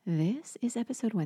This is episode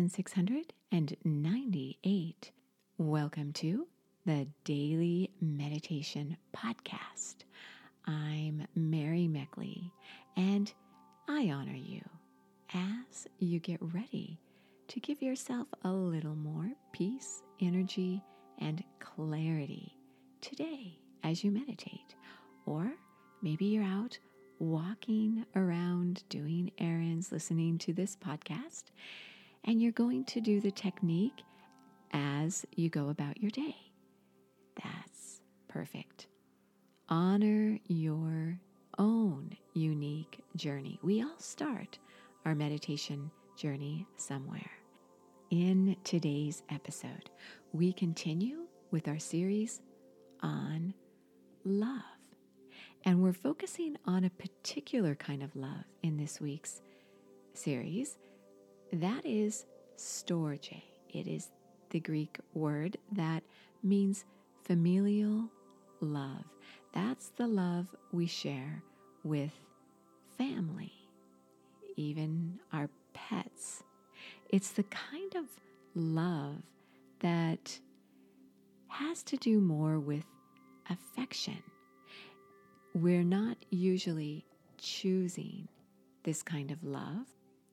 1698. Welcome to the Daily Meditation Podcast. I'm Mary Meckley, and I honor you as you get ready to give yourself a little more peace, energy, and clarity today as you meditate. Or maybe you're out walking around, doing errands, listening to this podcast, and you're going to do the technique as you go about your day. That's perfect. Honor your own unique journey. We all start our meditation journey somewhere. In today's episode, we continue with our series on love. And we're focusing on a particular kind of love in this week's series. That is storge. It is the Greek word that means familial love. That's the love we share with family, even our pets. It's the kind of love that has to do more with affection. We're not usually choosing this kind of love.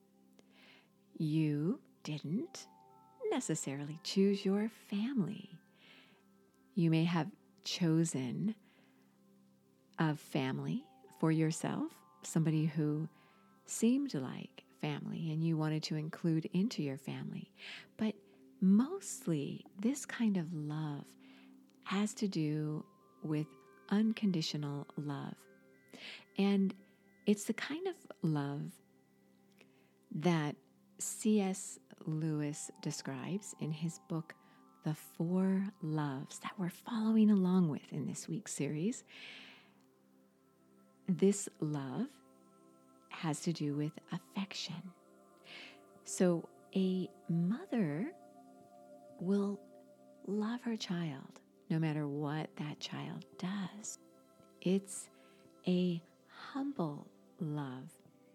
You didn't necessarily choose your family. You may have chosen a family for yourself, somebody who seemed like family and you wanted to include into your family. But mostly, this kind of love has to do with unconditional love. And it's the kind of love that C.S. Lewis describes in his book, The Four Loves, that we're following along with in this week's series. This love has to do with affection. So a mother will love her child no matter what that child does. It's a humble love.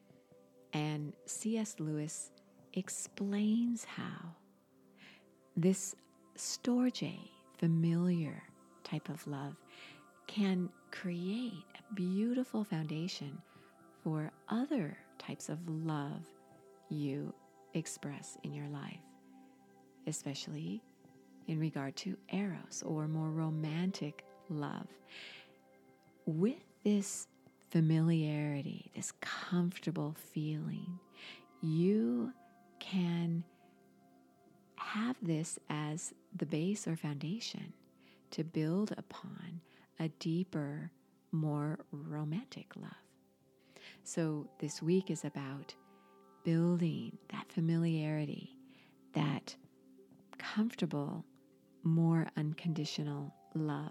And C.S. Lewis explains how this storge, familiar type of love, can create a beautiful foundation for other types of love you express in your life, especially in regard to eros or more romantic love. With this familiarity, this comfortable feeling, you can have this as the base or foundation to build upon a deeper, more romantic love. So this week is about building that familiarity, that comfortable, more unconditional love.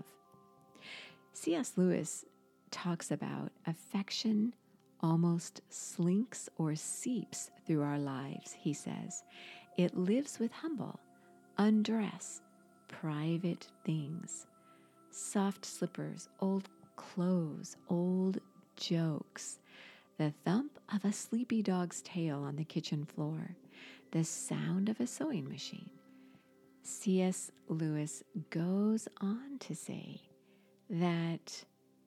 C.S. Lewis talks about affection almost slinks or seeps through our lives, he says. It lives with humble, undress, private things, soft slippers, old clothes, old jokes, the thump of a sleepy dog's tail on the kitchen floor, the sound of a sewing machine. C.S. Lewis goes on to say that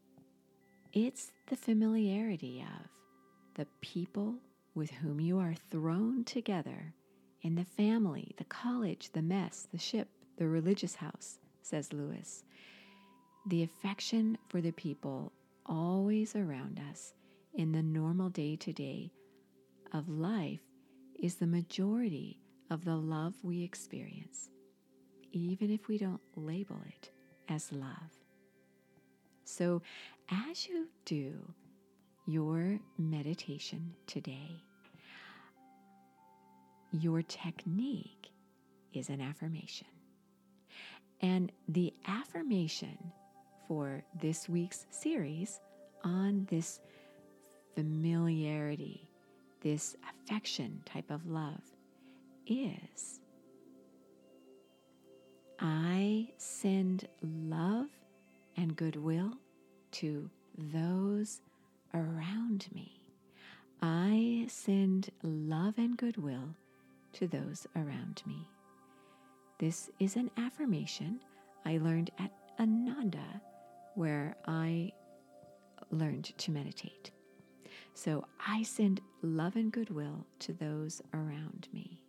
it's the familiarity of the people with whom you are thrown together in the family, the college, the mess, the ship, the religious house, says Lewis. The affection for the people always around us in the normal day-to-day of life is the majority of the love we experience, even if we don't label it as love. So as you do your meditation today, your technique is an affirmation. And the affirmation for this week's series on this familiarity, this affection type of love is, I send love and goodwill to those around me. I send love and goodwill to those around me. This is an affirmation I learned at Ananda, where I learned to meditate. So I send love and goodwill to those around me.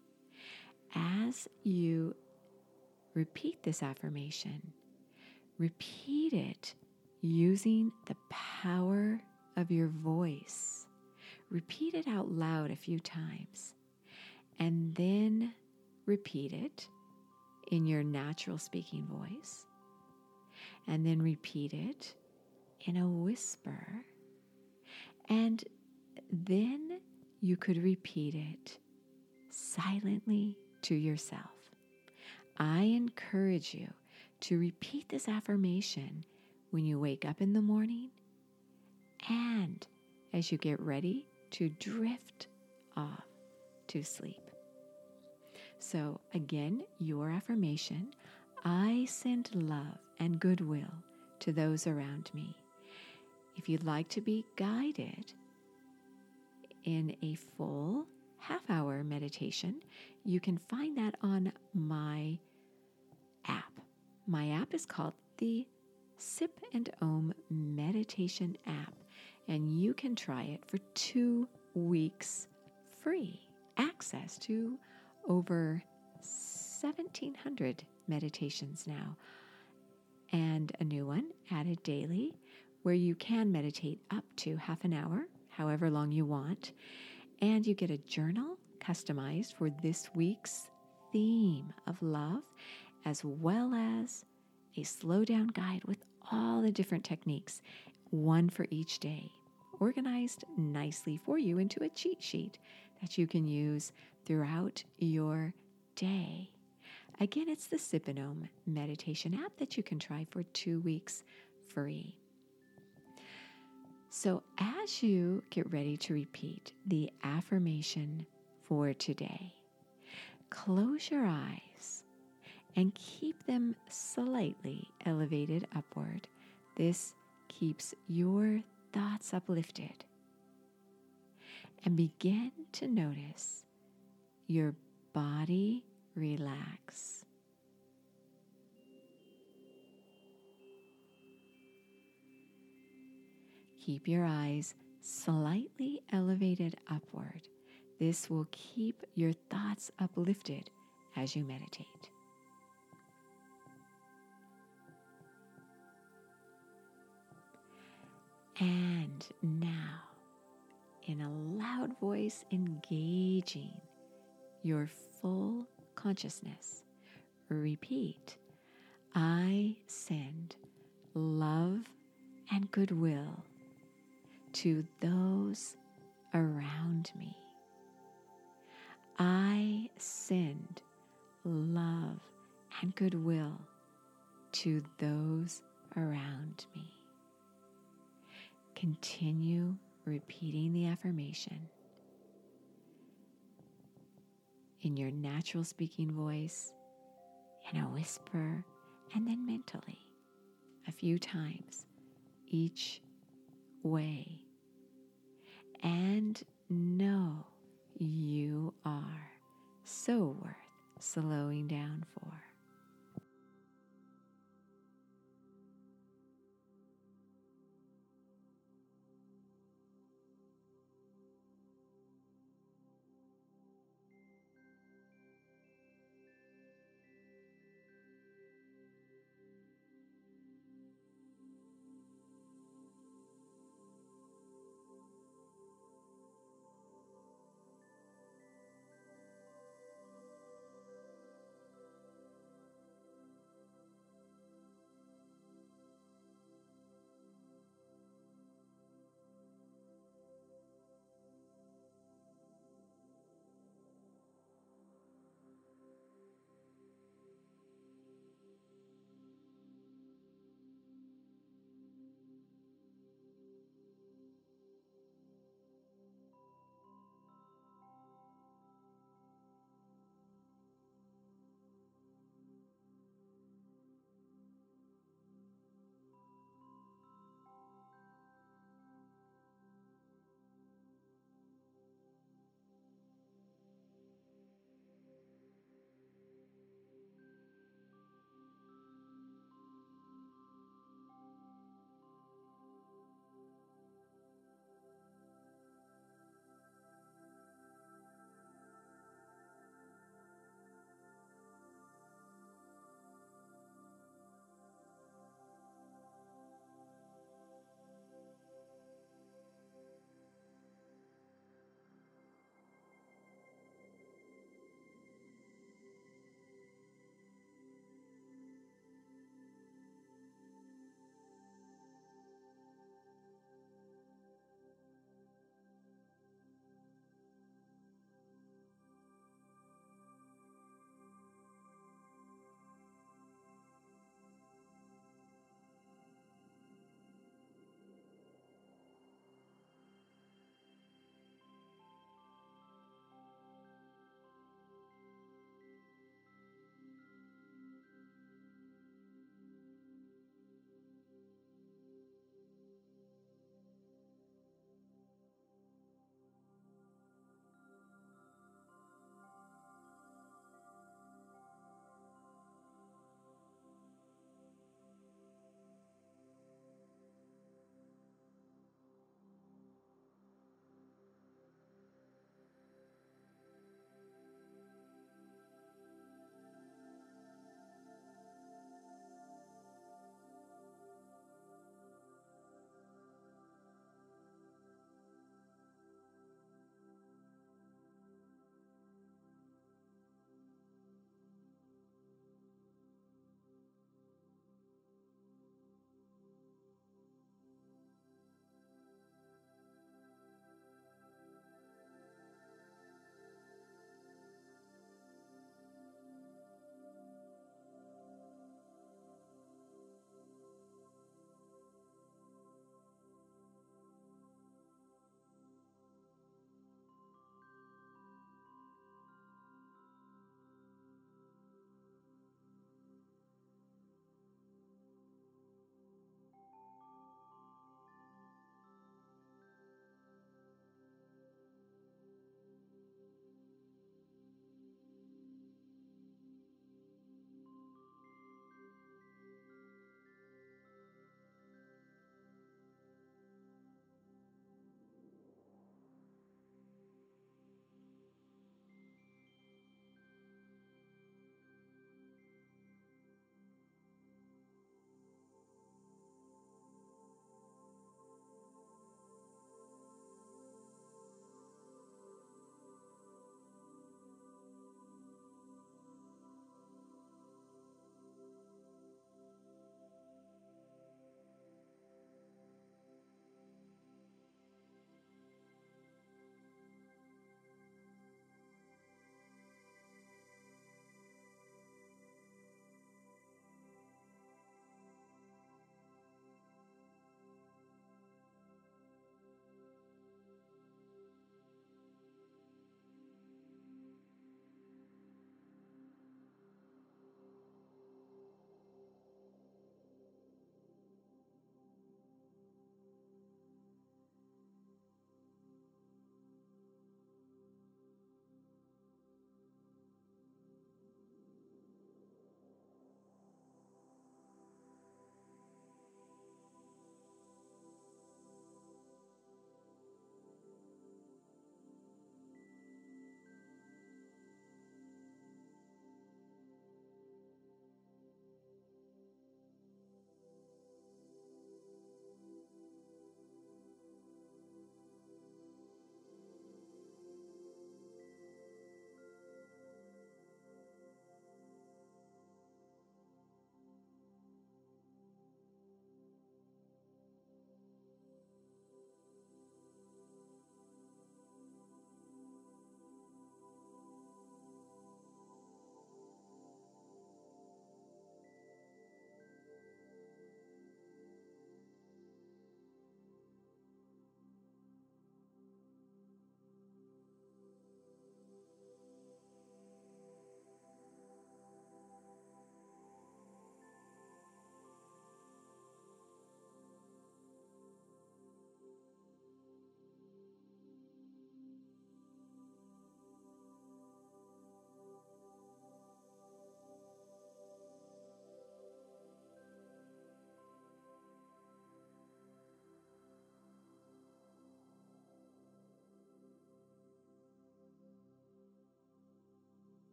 As you repeat this affirmation, repeat it using the power of your voice. Repeat it out loud a few times, and then repeat it in your natural speaking voice, and then repeat it in a whisper, and then you could repeat it silently to yourself. I encourage you to repeat this affirmation when you wake up in the morning and as you get ready to drift off to sleep. So again, your affirmation: I send love and goodwill to those around me. If you'd like to be guided in a full half-hour meditation, you can find that on my app. My app is called the Sip and Om Meditation app, and you can try it for 2 weeks free. Access to over 1,700 meditations now, and a new one added daily where you can meditate up to half an hour, however long you want, and you get a journal customized for this week's theme of love, as well as a slow down guide with all the different techniques, one for each day, organized nicely for you into a cheat sheet that you can use throughout your day. Again, it's the Sip and Om meditation app that you can try for 2 weeks free. So as you get ready to repeat the affirmation for today, close your eyes and keep them slightly elevated upward. This keeps your thoughts uplifted. And begin to notice your body relax. Keep your eyes slightly elevated upward. This will keep your thoughts uplifted as you meditate. And now, in a loud voice, engaging your full consciousness, repeat: I send love and goodwill to those around me. I send love and goodwill to those around me. Continue repeating the affirmation in your natural speaking voice, in a whisper, and then mentally a few times each way. And know you are so worth slowing down for.